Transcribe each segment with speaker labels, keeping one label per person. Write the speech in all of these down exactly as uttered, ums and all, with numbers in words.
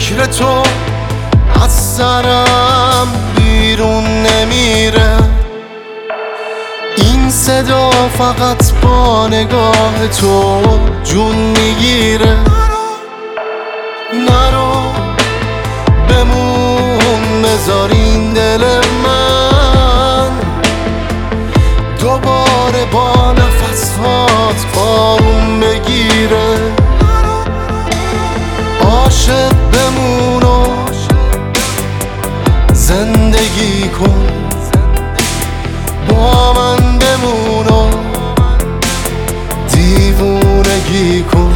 Speaker 1: فکر تو از سرم بیرون نمیره. این صدا فقط با نگاه تو جون میگیره. نرو بمون، بذار این دل من دوباره با نفسات آروم بگیره. عاشق بمون و زندگی کن، با من بمون و دیوونگی کن.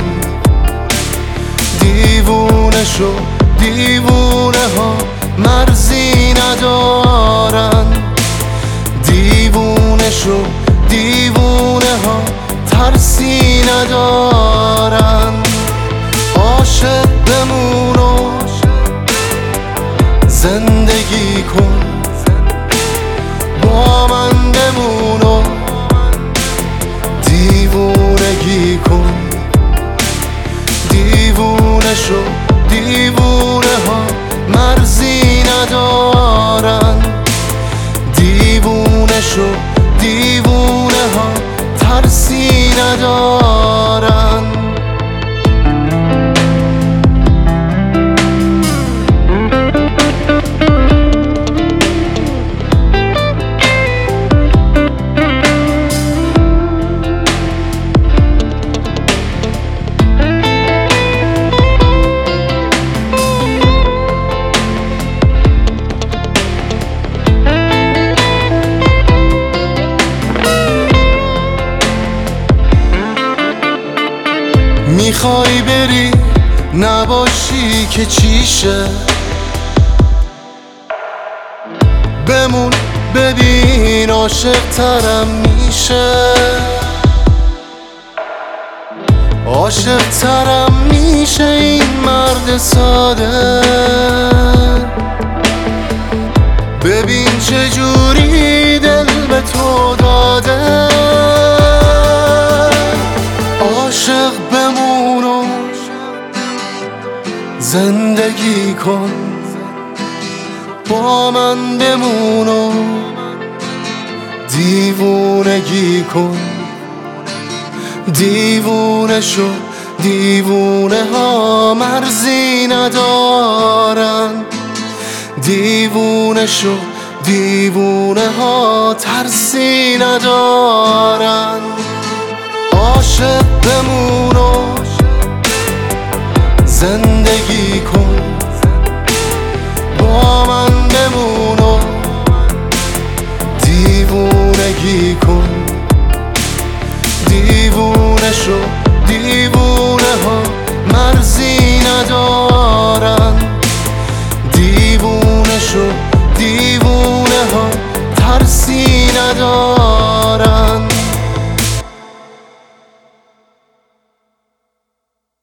Speaker 1: دیوونه شو، دیوونه ها مرزی ندارن. دیوونه شو، دیوونه ها ترسی ندارن. عاشق بمون و زندگی کن، با من بمون و دیوونگی کن. دیوونه شو، دیوونه ها مرزی ندارن. دیوونه شو، دیوونه ها ترسی ندارن. میخوای بری نباشی که چیشه؟ بمون ببین عاشق ترم میشه. عاشق ترم میشه این مرد ساده. ببین چجوری دل به تو داده. عاشق بمون و زندگی کن، با من بمون و دیوونگی کن. دیوونه شو، دیوونه ها مرزی ندارن. دیوونه شو، دیوونه ها ترسی ندارن. عاشق بمون و زندگی کن، با من بمون و دیوونگی کن. دیوونه شو،